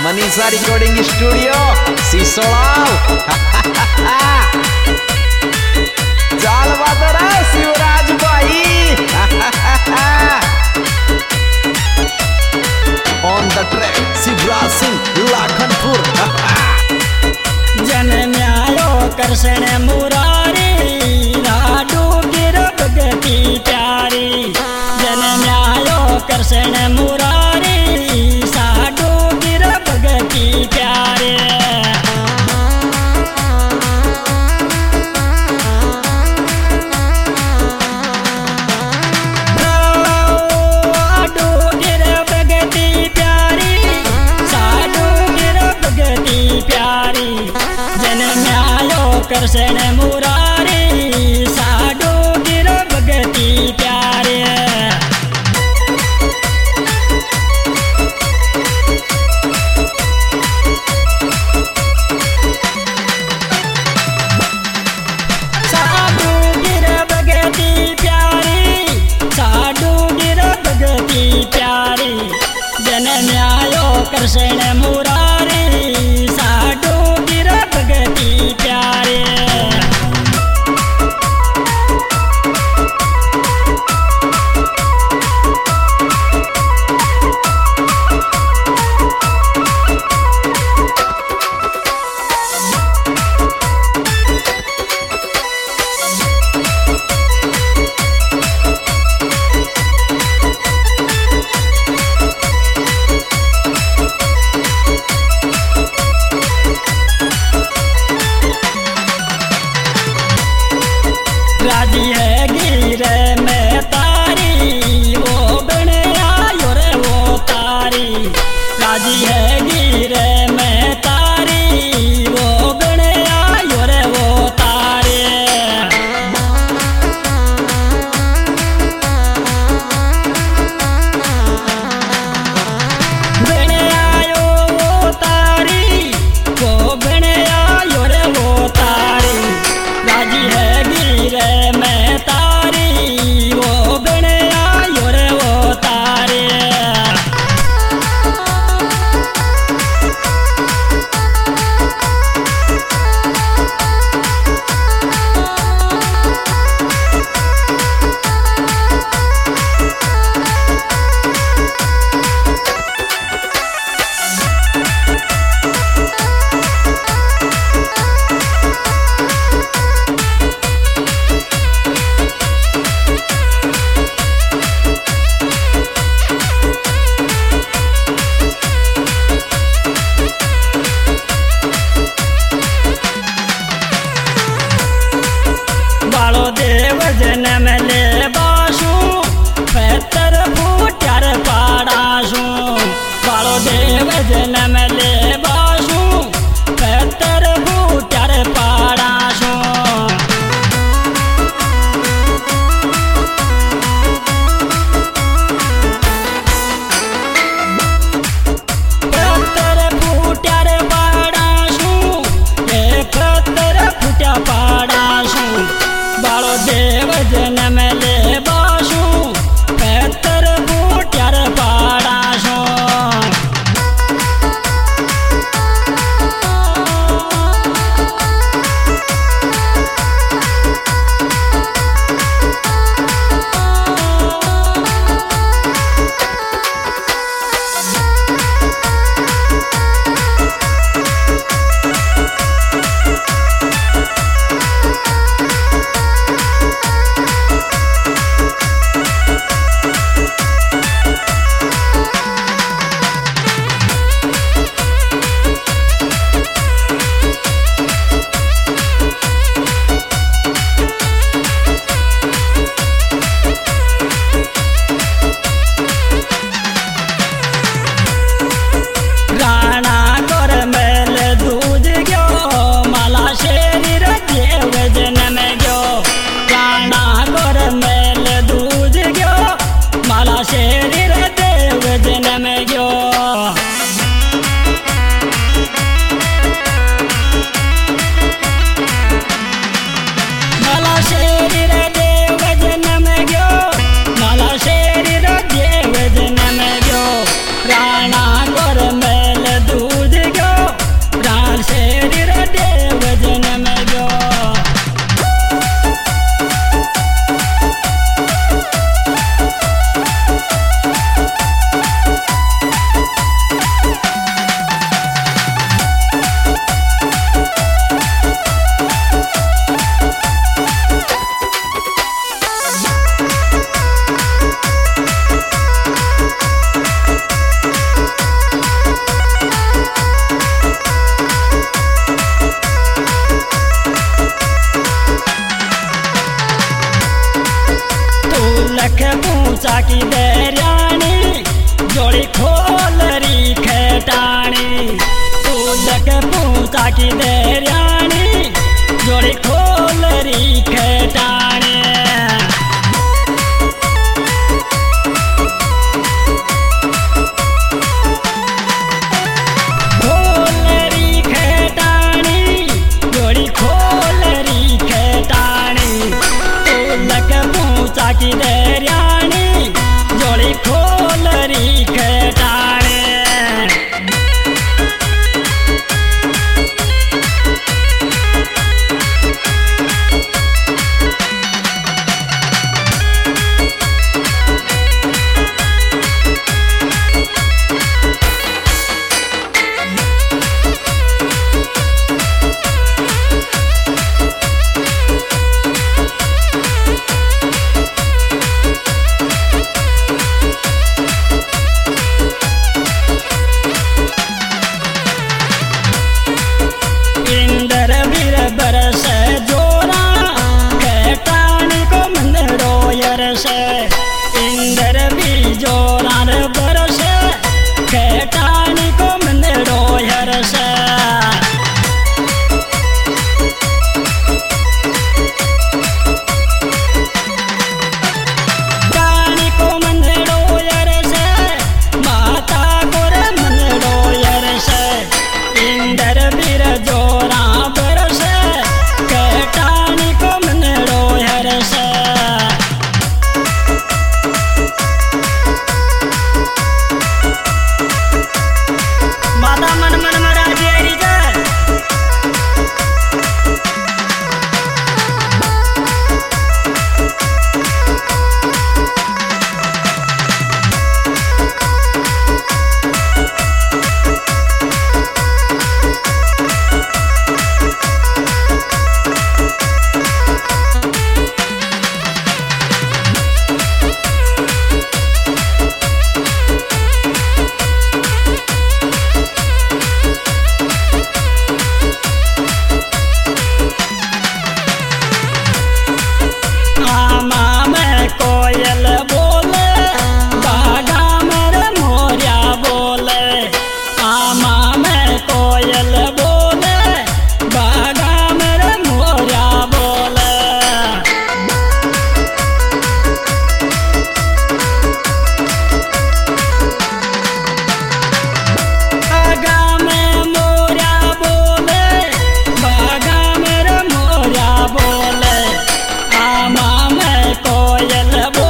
Manisha recording studio सिसोड़ा। चाल बादर शिवराज भाई on the track Shivraj Singh Lakhanpur. जन्म्यायो कृष्ण मुरारी लाडू गिर भगती प्यारी। जन्म्यायो कृष्ण मुरारी साडू गिर भगती प्यारे। कृष्ण मुरारी साडू गिर भगती प्यारे। साडू गिर भगती प्यारी साडू गिर भगती प्यारी। जन्म्यायो कृष्ण मुरारी साडू गिर भगती प्यारे। राजी है गिर में तारी वो बने आयो रे वो तारी। राजी है गिर में तारी वो बने आयो रे वो तारे। बने आयो वो तारी वो बने आयो रे वो तारी। राजी है में तारी वो बने आयो रे वो तारे। बालो देव जन्म ले बासू पैतर फूट्यार पाड़ासू। बालो देव जन्म ले बासू पैतर फूट्यार पाड़ासू। पैतर फूट्यार पाड़ासू ये पैतर फूट्या पाड़ासू। बालो देव जन्म ले बासू पैतर फूट्यार पाड़ासू। पूछा की देरानी जोड़ी खोल री खेटाने खोल री खेटानी जोड़ी खोल री खेटानी लक पूछा की देरानी जोड़ी खोल री खेटाने बरस जोरा खेटानी को मंदड़ो यरस इंदर भी जोरा बरस खेटानी को मंदड़ो यरस टानी को मंदड़ो यरस माता गोर मंदड़ो यरस इंदर बीर जोरा कोयल बोले बागा मर मोरिया बोले आमा में कोयल बोले बागा मर मोरिया बोले बागा में मोरिया बोले बागा मर मोरिया बोले आमा में कोयल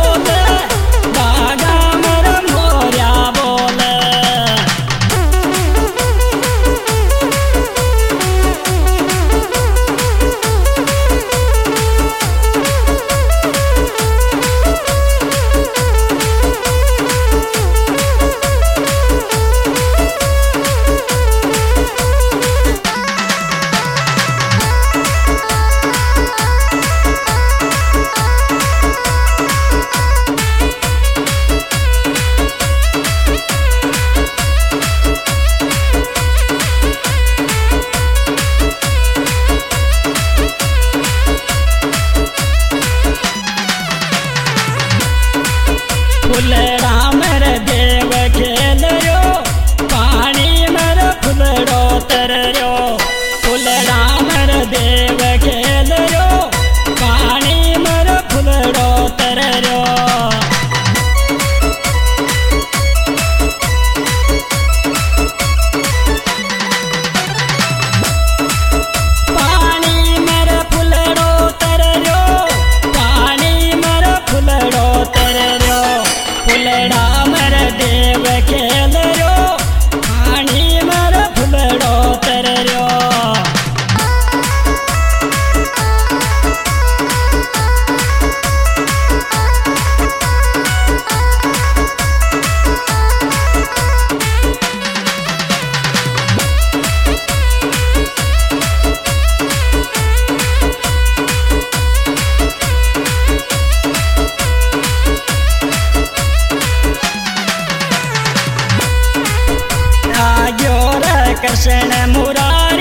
फुलड़ा मर देव खेल रो पानी मर फुलड़ो तर रो फुलड़ा मर देव खेल रो पानी मर फुलड़ो तर रो पानी मर फुलड़ो तर रो पानी मर फुलड़ो तर रो फुलड़ा मर देव खेल रो पानी मर फुलड़ो तर रो कृष्ण मुरारी